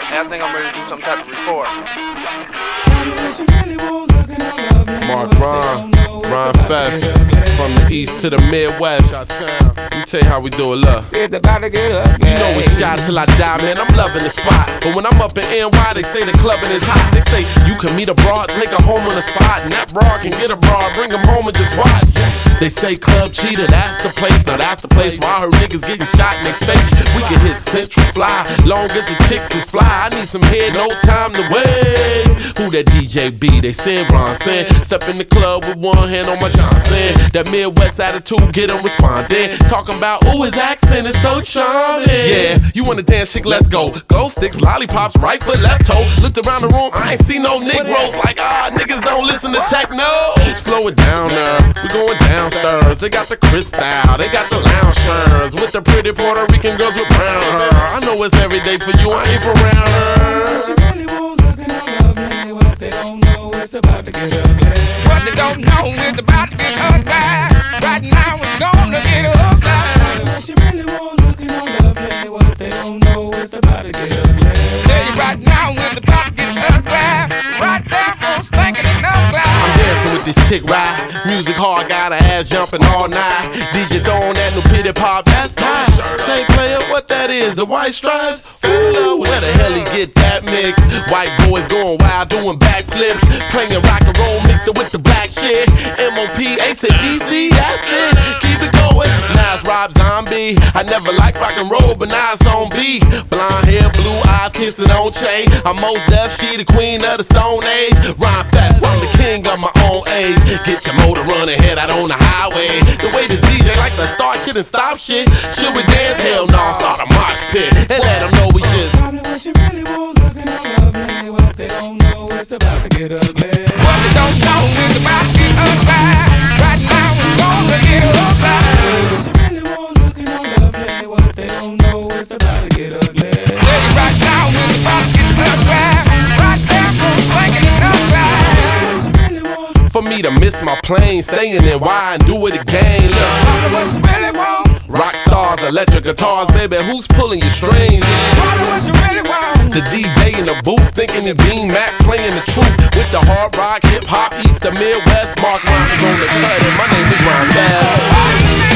and I think I'm ready to do some type of record. Mark Ron Fest, from the east to the Midwest. Let me tell you how we do it, look. It's about to get up, You know it's shot till I die, man, I'm loving the spot. But when I'm up in NY, they say the clubbing is hot. They say you can meet a broad, take her home on the spot, and that broad can get a broad, bring them home and just watch. They say Club Cheetah, that's the place. Now that's the place where I heard niggas getting shot in their face. We can hit Central Fly, long as the chicks is fly. I need some head, no time to waste. Who that DJ B? They said Ronson. Step in the club with one hand on my Johnson. That Midwest attitude, get them responding. Talking about, ooh, his accent is so charming. Yeah, you wanna dance, chick, let's go. Glow sticks, lollipops, right foot, left toe. Looked around the room, I ain't see no Negroes. Like, niggas don't listen to techno. Slow it down now, we going downstairs. They got the crystal, they got the lounge shirts with the pretty Puerto Rican girls with brown hair. I know it's every day for you, I ain't for round her. She really won't look and love me. What they don't know, it's about to get ugly. What they don't know, it's about to get ugly. Right now, it's gonna get ugly. She really won't look and love me. What they don't know, it's about to get ugly. Tell you right now, it's about to get ugly. Right there, I'm spanking it ugly. I'm dancing with this chick, right? Music hard, got her ass jumping all night. DJ throwing that new pity pop, that's nice. Say player, what that is? The white stripes? Ooh, where the hell he get that mix? White boys going wild, doing backflips, playing rock and roll mixed with the black shit. MOP, AC/DC, that's it. Keep it going. Now it's Rob Zombie. I never liked rock and roll, but now it's on beat. Blonde hair, blue eyes, kissing on Che. I'm most deaf, she the queen of the Stone Age. Ron Fest, I'm the king of my own age. Get your motor running, head out on the highway. The way this DJ like to start shit and stop shit. Should we dance? Hell no, start a mosh pit and let them know we just. What she really won't look and love me. What they don't know, it's about to get ugly. What they don't know, it's about to get ugly. Right now, it's gonna get ugly. She really won't look and love me. What they don't know, it's about to get ugly. Tell you right now, it's about to get ugly. Right there, I'm spanking it ugly. She really won't. For me to miss my plane, staying in wide and do it again. What she really want. Rock stars, electric guitars, baby, who's pulling your strings? What she really want. The DJ in the booth thinking he Bean Mac playing the truth with the hard rock, hip hop, east to Midwest. Mark Ron is on the cut and my name is Ron Fest.